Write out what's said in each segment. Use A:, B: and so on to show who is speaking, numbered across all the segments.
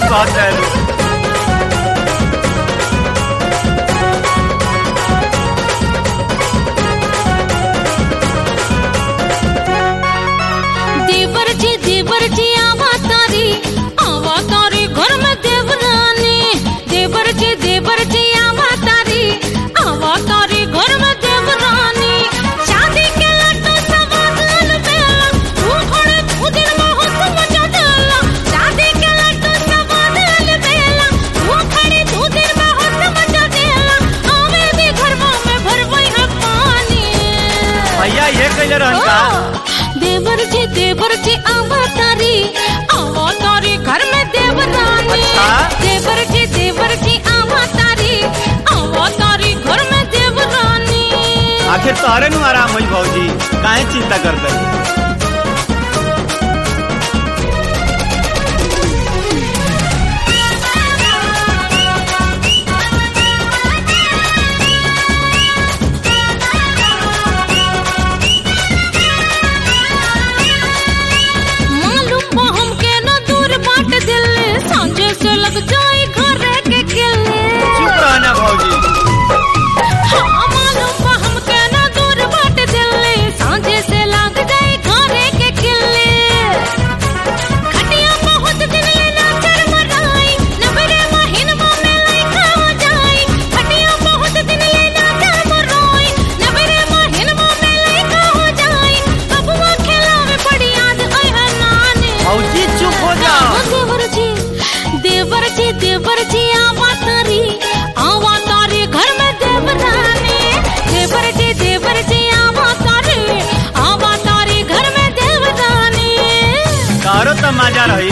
A: बात है।
B: देवर जी आवा तारी घर में देवरानी। देवर जी आवा तारी घर में देवरानी। शादी के लड्डू सवाद अलबेला, तू थोड़े खुदिन बहुत मजा देला। शादी के लड्डू सवाद अलबेला, तू खड़ी खुदिन बहुत मजा देला। आवे भी घर में भरवई है पानी।
A: भैया ये कैले रहन का?
B: देवर जी आवा तारी घर में देवरानी।
A: अच्छा?
B: देवर जी आवा तारी घर में देवरानी।
A: आखिर तोहरे नु आराम होई भौजी, काहे चिंता करते?
B: सांझे से लग जाए घर के किले।
A: चुप रहना भौजी।
B: हाँ मालूम हमके न दूर बाट दिल्ली, सांझे से लग जाए घर के किले। खटिया बहुत दिन लेना चरमराई, नवरे महीनवा में लइका हो जाई। खटिया बहुत दिन लेना चरमराई, नवरे महीनवा में लइका हो जाई। बबुआ खिलावे बड़ी याद आई है नानी।
A: भौजी चुप हो जाओ। देवर जी आवा तारी घर में देवरानी।
B: देवर जी आवा तारी घर में देवरानी।
A: तारो तो मजा रही।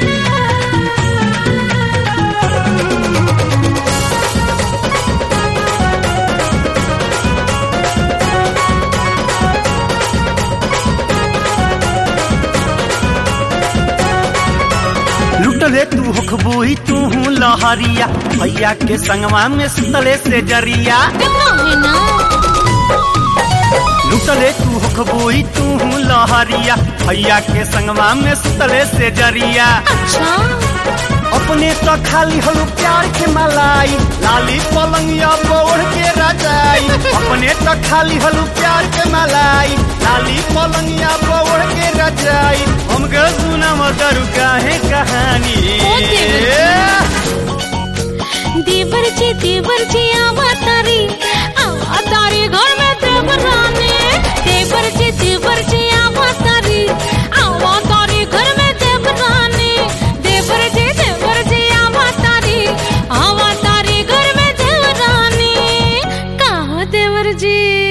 A: लुटले तू हुखबुई तू लहरिया, भैया के संगवा में सुतले से जरिया। लुटले तू हुखबुई तू लहरिया, भैया के संगवा में सुतले से जरिया।
B: अच्छा?
A: अपने तो खाली हलू प्यार के मलाई, लाली पलंगिया बोढ़ के रजाई। अपने तो खाली हलू प्यार के मलाई, लाली पलंगिया बोढ़ के रजाई। हमके सुना मदरू काहे कहानी।
B: देवर जी आवा तारी घर में देवरानी। देवर जी आवा तारी घर में देवरानी। देवर जी आवा तारी घर में देवरानी। कहाँ देवर जी?